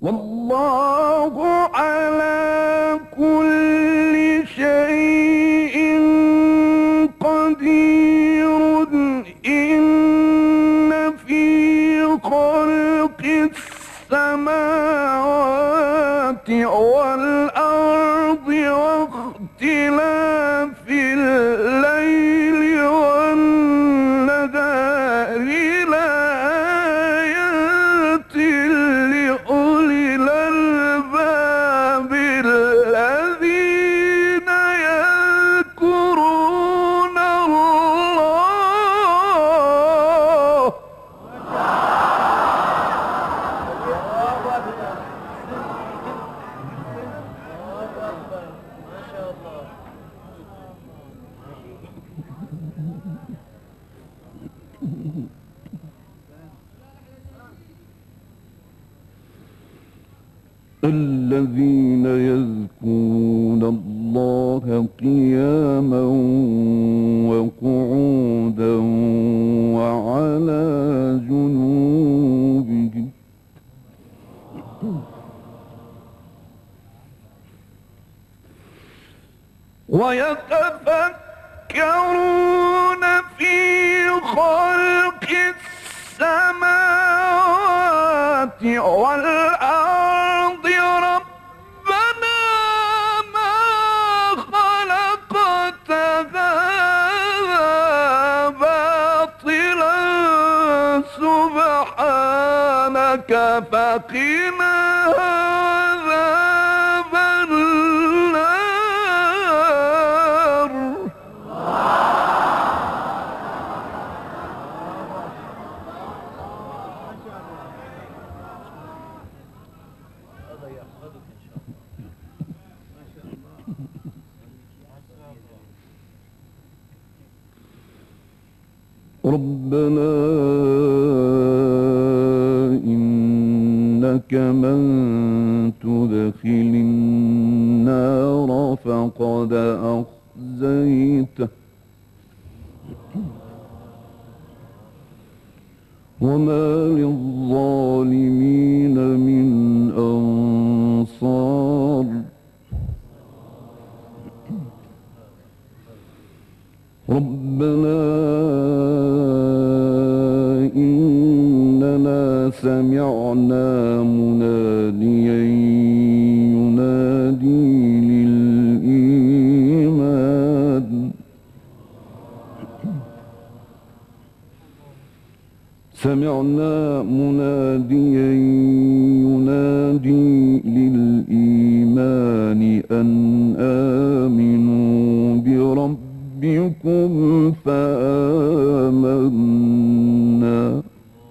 والله على كل شيء قدير. إن في خلق السماوات والأرض واختلاف الليل والنهار لآيات لأولي الألباب الذين يذكرون الله الذين يذكرون الله قياما وقعودا وعلى جنوبهم ويتفكرون في خلق السماوات والأرض ربنا ما خلقت هذا باطلا سبحانك فقنا عذاب النار. ربنا إنك من تدخل النار فقد أخزيته وما للظالمين من أنصار. ربنا إننا سمعنا مناديا ينادي للإيمان أن آمنوا بربكم فآمنا.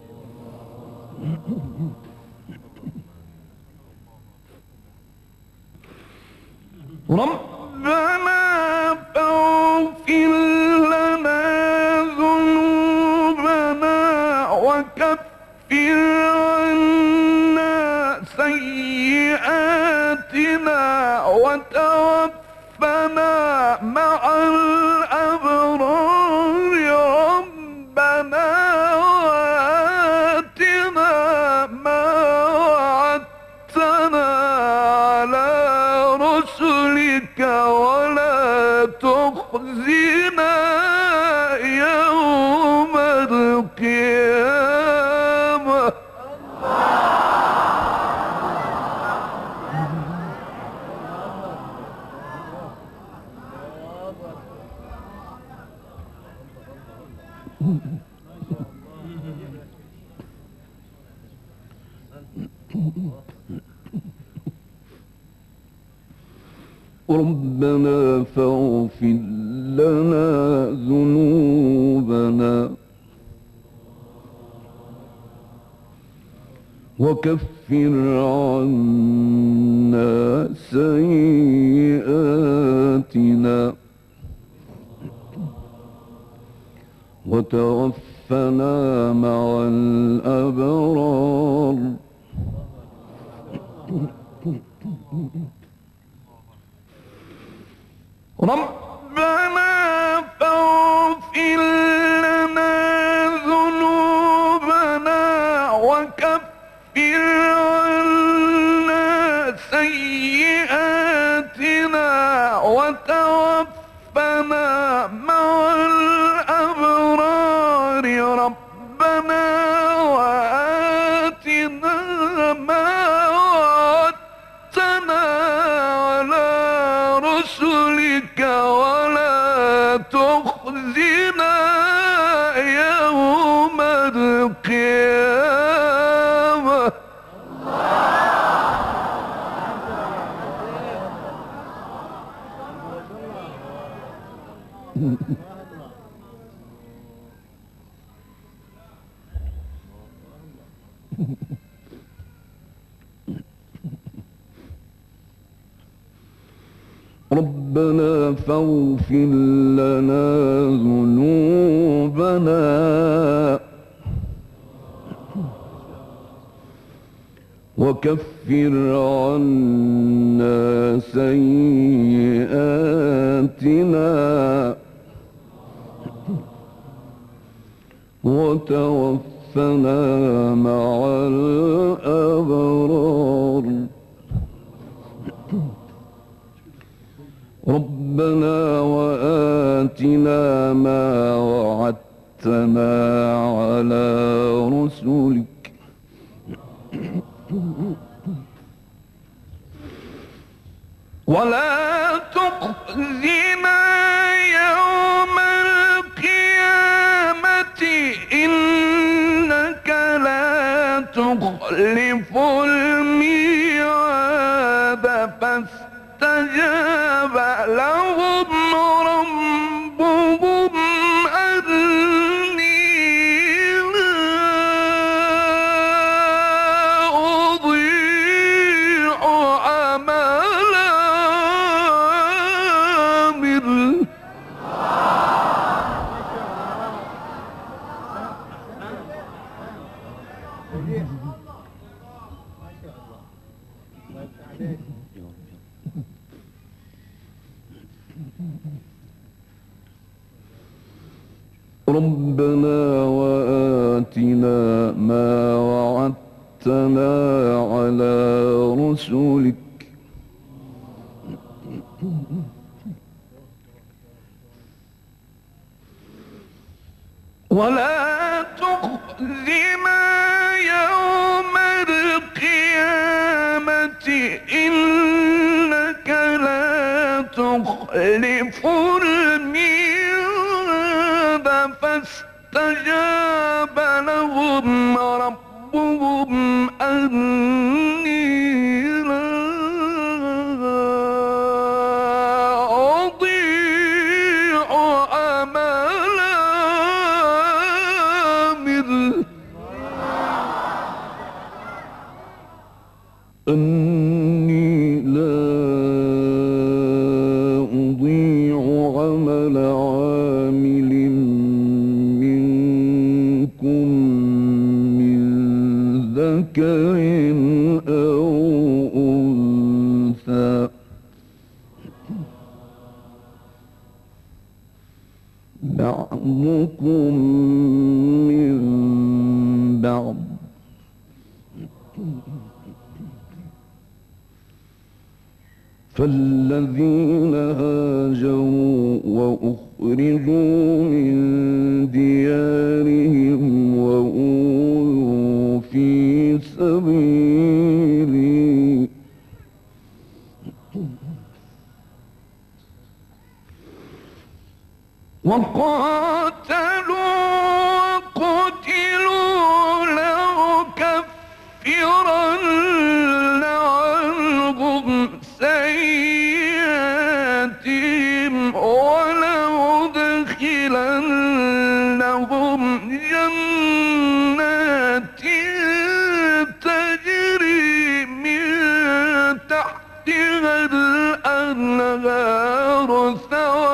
ربنا فاغفر لنا ذنوبنا وكفر عنا سيئاتنا وتوفنا مع الأبرار. ربنا وآتنا ما وعدتنا على رسلك ولا تخزنا يوم القيامة. ربنا فاغفر لنا ذنوبنا وكفر عنا سيئاتنا وتوفنا مع الأبرار. ربنا فاغفر لنا ذنوبنا وكفر عنا وتوفنا مع الأبرار ربنا وآتنا ما وعدتنا على رسلك ولا تخزنا يوم القيامة. ربنا فاغفر لنا ذنوبنا وكفر عنا سيئاتنا وتوفنا مع الأبرار. ربنا وآتنا ما وعدتنا على رسلك ولا تخزنا يوم القيامة إنك لا تخلف الميعاد. فاستجاب لهم ربهم أني لا أضيع عمل عامل. ربنا وآتنا ما وعدتنا على رسلك ولا تخزنا يوم القيامة إنك لا تخلف الميعاد. فاستجاب لهم ربهم أني لا أضيع عمل عامل أني لا أضيع عمل عامل منكم من ذكر أو أنثى بعضكم من بعض فالذين هاجروا وأخرجوا من ديارهم وأوذوا في سبيلي وقاتلوا وقتلوا لأكفرن عنهم سيئاتهم ولأدخلنهم جنات تجري من تحتها الأنهار ثوابا